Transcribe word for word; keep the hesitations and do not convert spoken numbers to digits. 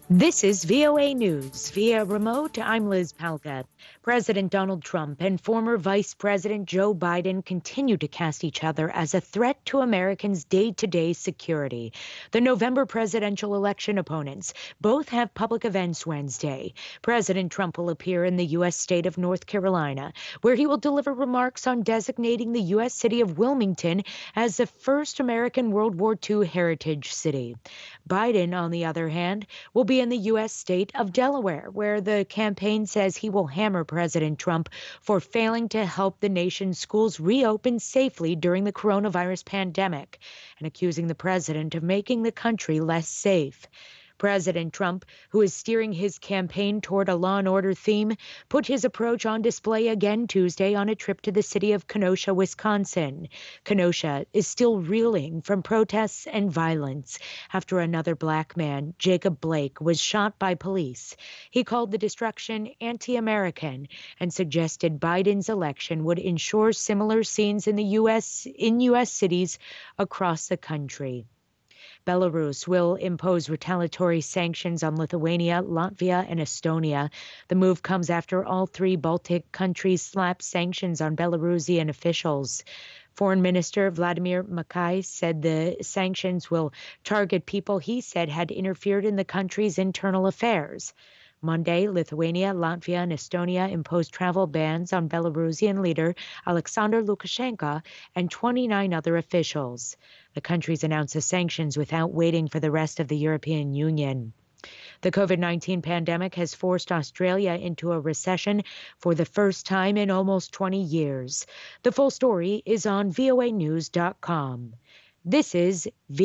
This is V O A News. Via remote, I'm Liz Palka. President Donald Trump and former Vice President Joe Biden continue to cast each other as a threat to Americans' day-to-day security. The November presidential election opponents both have public events Wednesday. President Trump will appear in the U S state of North Carolina, where he will deliver remarks on designating the U S city of Wilmington as the first American World War Two heritage city. Biden, on the other hand, will be in the U S state of Delaware, where the campaign says he will hammer President Trump for failing to help the nation's schools reopen safely during the coronavirus pandemic and accusing the president of making the country less safe. President Trump, who is steering his campaign toward a law and order theme, put his approach on display again Tuesday on a trip to the city of Kenosha, Wisconsin. Kenosha is still reeling from protests and violence after another black man, Jacob Blake, was shot by police. He called the destruction anti-American and suggested Biden's election would ensure similar scenes in the U S in U S cities across the country. Belarus will impose retaliatory sanctions on Lithuania, Latvia, and Estonia. The move comes after all three Baltic countries slapped sanctions on Belarusian officials. Foreign Minister Vladimir Makai said the sanctions will target people he said had interfered in the country's internal affairs. Monday, Lithuania, Latvia, and Estonia imposed travel bans on Belarusian leader Alexander Lukashenko and twenty-nine other officials. The countries announced the sanctions without waiting for the rest of the European Union. The COVID nineteen pandemic has forced Australia into a recession for the first time in almost twenty years. The full story is on V O A news dot com. This is V